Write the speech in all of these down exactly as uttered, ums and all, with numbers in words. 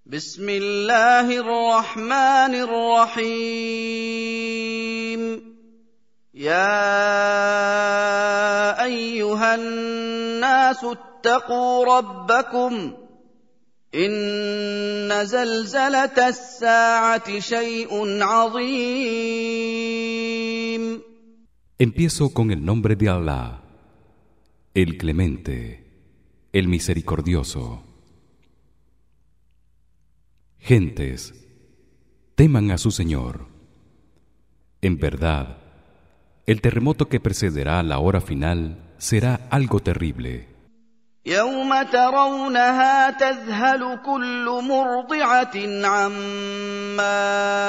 بسم الله الرحمن الرحيم يا أيها الناس اتقوا ربكم إن زلزلة الساعة شيء عظيم. Empiezo con el nombre de Allah, el Clemente, el Misericordioso. Gentes, teman a su Señor. En verdad, el terremoto que precederá la hora final será algo terrible. يوم ترونها تذهل كل مرضعة عما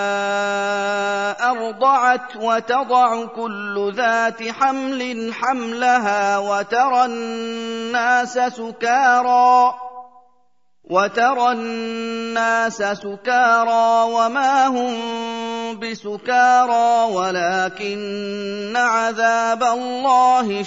أرضعت وتضع كل ذات حمل حملها وترى الناس سكارى وترى الناس سكارى وما هم بسكارى ولكن عذاب الله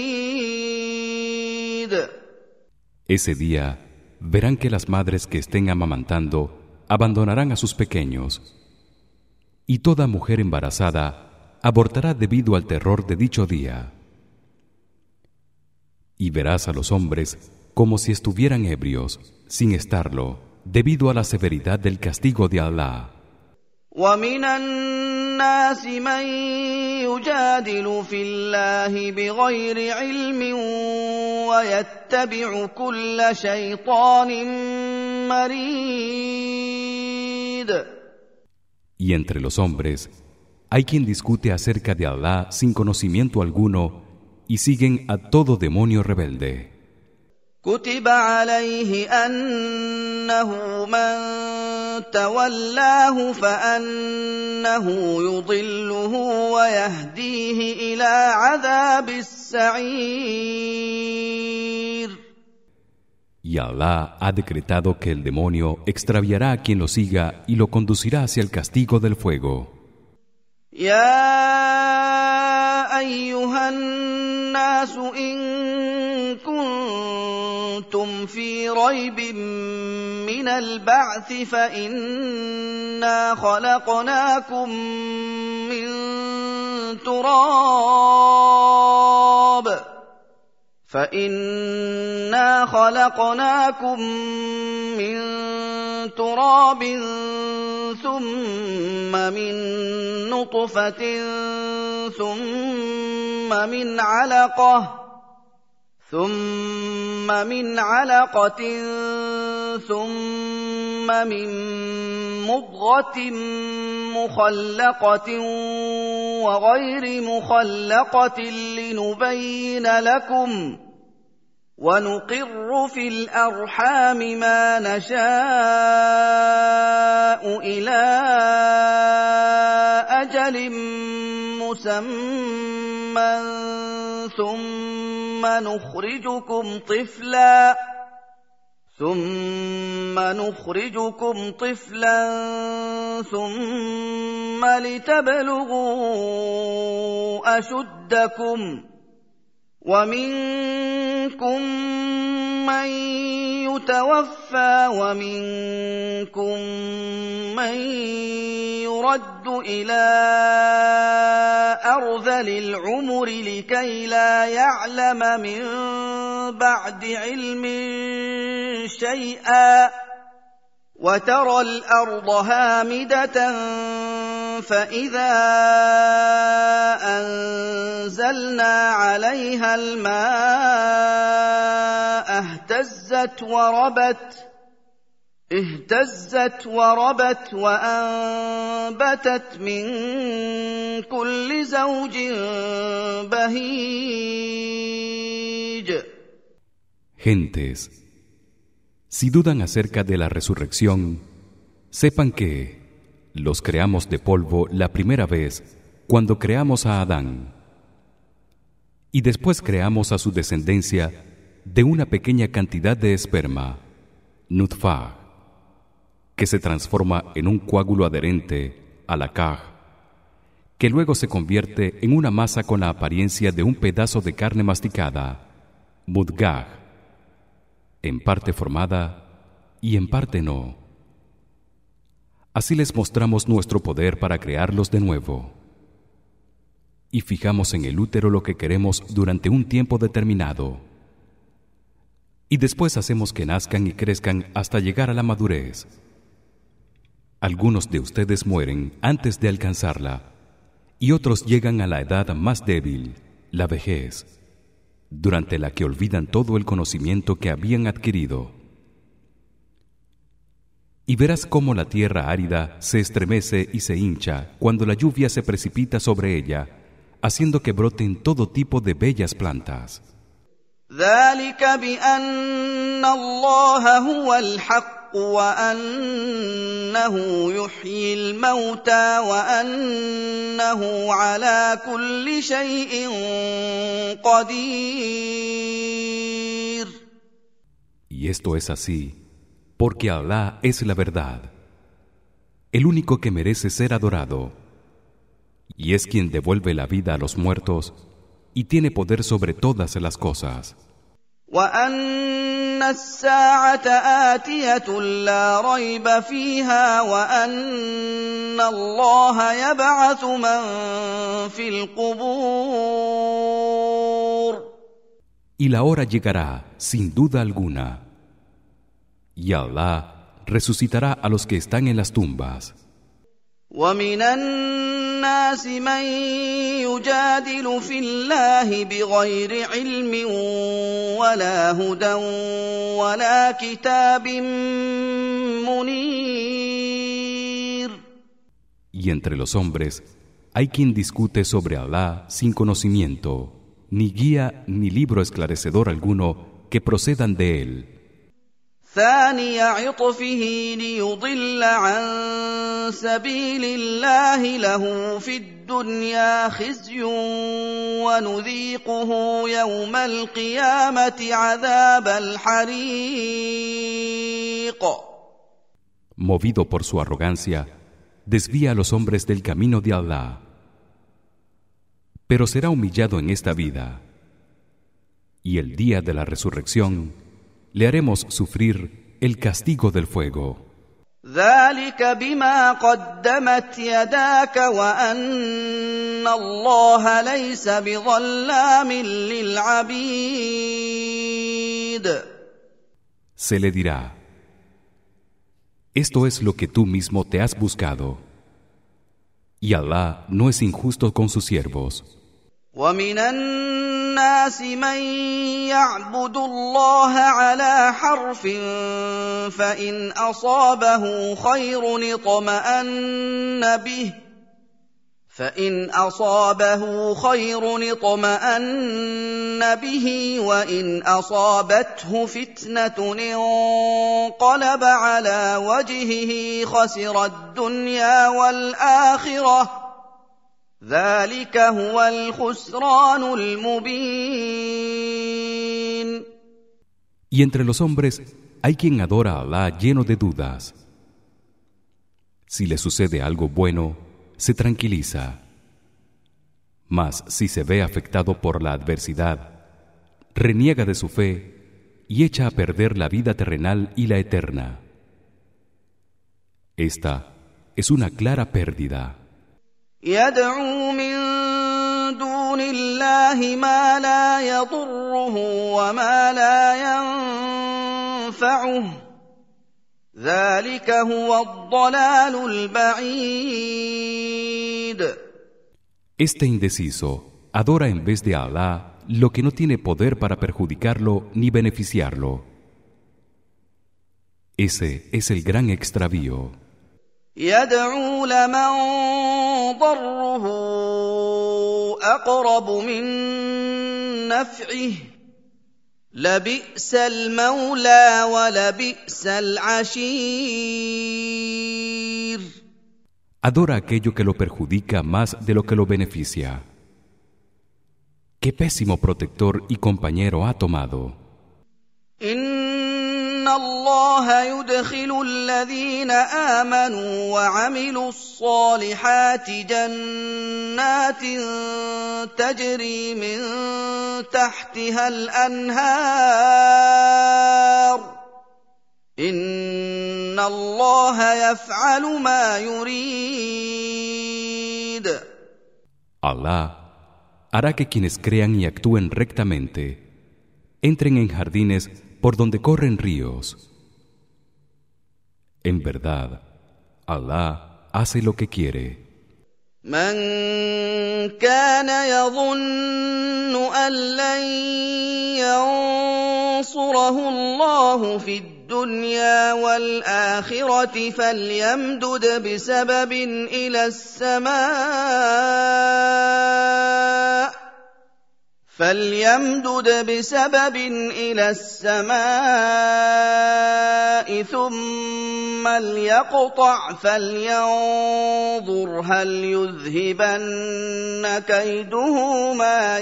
شديد. Ese día verán que las madres que estén amamantando abandonarán a sus pequeños, y toda mujer embarazada abortará debido al terror de dicho día. Y verás a los hombres como si estuvieran ebrios, sin estarlo, debido a la severidad del castigo de Allah. ومن الناس من يجادل في الله بغير علم ويتبع كل شيطان مريد. Y entre los hombres hay quien discute acerca de Allah sin conocimiento alguno y siguen a todo demonio rebelde. كتب عليه أنه من تولاه فأنه يضله ويهديه إلى عذاب السعير. Y Allah ha decretado que el demonio extraviará a quien lo siga y lo conducirá hacia el castigo del fuego. يا أيها الناس إن كنتم في ريب من البعث فإنا خلقناكم من تراب فإنا خلقناكم من تراب ثم من نطفة ثم من علقة ثم من علقة ثم من مضغة مخلقة وغير مخلقة لنبين لكم ونقر في الأرحام ما نشاء إلى أجل مسمى ثم نخرجكم طفلا ثم نخرجكم طفلا ثم لتبلغوا أشدكم ومنكم من يتوفى ومنكم من يرد إلى أرذل العمر لكي لا يعلم من بعد علم شيئا وترى الأرض هامدة فإذا أنزلنا عليها الماء اهتزت وربت اهتزت وربت وأنبتت من كل زوج بهيج. Gentes, si dudan acerca de la resurrección, sepan que los creamos de polvo la primera vez cuando creamos a Adán, y después creamos a su descendencia de una pequeña cantidad de esperma, nutfa, que se transforma en un coágulo adherente, alaqah, que luego se convierte en una masa con la apariencia de un pedazo de carne masticada, mudghah, en parte formada y en parte no, Así les mostramos nuestro poder para crearlos de nuevo. Y fijamos en el útero lo que queremos durante un tiempo determinado. Y después hacemos que nazcan y crezcan hasta llegar a la madurez. Algunos de ustedes mueren antes de alcanzarla, y otros llegan a la edad más débil, la vejez, durante la que olvidan todo el conocimiento que habían adquirido. Y verás cómo la tierra árida se estremece y se hincha cuando la lluvia se precipita sobre ella, haciendo que broten todo tipo de bellas plantas. ذلك بأن الله هو الحق وأنه يحيي الموتى وأنه على كل شيء قدير. Y esto es así porque Alá es la verdad, el único que merece ser adorado, y es quien devuelve la vida a los muertos y tiene poder sobre todas las cosas. وأن الساعة آتية لا ريب فيها وأن الله يبعث من في القبور. Y la hora llegará sin duda alguna, y Allah resucitará a los que están en las tumbas. ومن الناس من يجادل في الله بغير علم ولا هدى ولا كتاب منير. Y entre los hombres hay quien discute sobre Alá sin conocimiento, ni guía ni libro esclarecedor alguno que procedan de él. ثاني عطفه ليضل عن سبيل الله له في الدنيا خزي ونذيقه يوم القيامة عذاب الحريق. Movido por su arrogancia, desvía a los hombres del camino de Allah. Pero será humillado en esta vida, y el día de la resurrección le haremos sufrir el castigo del fuego. ذلك بما قدمت يداك وأن الله ليس بظلام للعبيد. Se le dirá: esto es lo que tú mismo te has buscado, y Allah no es injusto con sus siervos. ومن الناس من يعبد الله على حرف فإن أصابه خير اطمأن به فإن أصابه خير اطمأن به وإن أصابته فتنة انقلب على وجهه خسر الدنيا والآخرة ذلك هو الخسران المبين. Y entre los hombres hay quien adora a Allah lleno de dudas. Si le sucede algo bueno, se tranquiliza. Mas si se ve afectado por la adversidad, reniega de su fe y echa a perder la vida terrenal y la eterna. Esta es una clara pérdida. يدعو من دون الله ما لا يضره وما لا ينفعه ذلك هو الضلال البعيد. Este indeciso adora en vez de Allah lo que no tiene poder para perjudicarlo ni beneficiarlo. Ese es el gran extravío. يدعو لمن ضره أقرب من نفعه لبئس المولى ولبئس العشير. Adora aquello que lo perjudica más de lo que lo beneficia. Qué pésimo protector y compañero ha tomado. إن الله يدخل الذين آمنوا وعملوا الصالحات جنات تجري من تحتها الأنهار إِنَّ اللَّهَ يَفْعَلُ مَا يُرِيدُ. Allah hará que quienes crean y actúen rectamente entren en jardines por donde corren ríos. En verdad, Allah hace lo que quiere. من كان يظن أن لن ينصره الله في الدنيا والآخرة فليمدد بسبب إلى السماء فليمدد بسبب إلى السماء ثم ليقطع فلينظر هل يذهبن كيده ما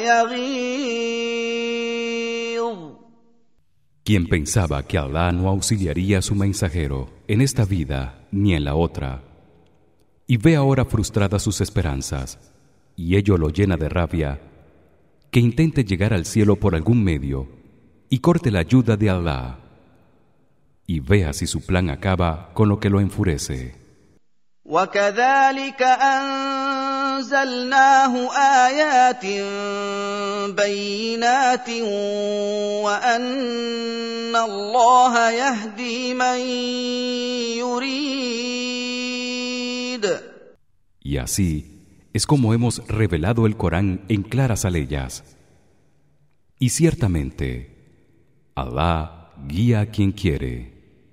يغيظ. Quien pensaba que Allah no auxiliaría a su mensajero en esta vida ni en la otra, y ve ahora frustradas sus esperanzas, y ello lo llena de rabia, que intente llegar al cielo por algún medio y corte la ayuda de Allah, y vea si su plan acaba con lo que lo enfurece. وَكَذَلِكَ أَنزَلْنَاهُ آيَاتٍ بَيِّنَاتٍ وَأَنَّ اللَّهَ يَهْدِي مَن يُرِيدُ. Y así es como hemos revelado el Corán en claras aleyas. Y ciertamente, Allah guía a quien quiere.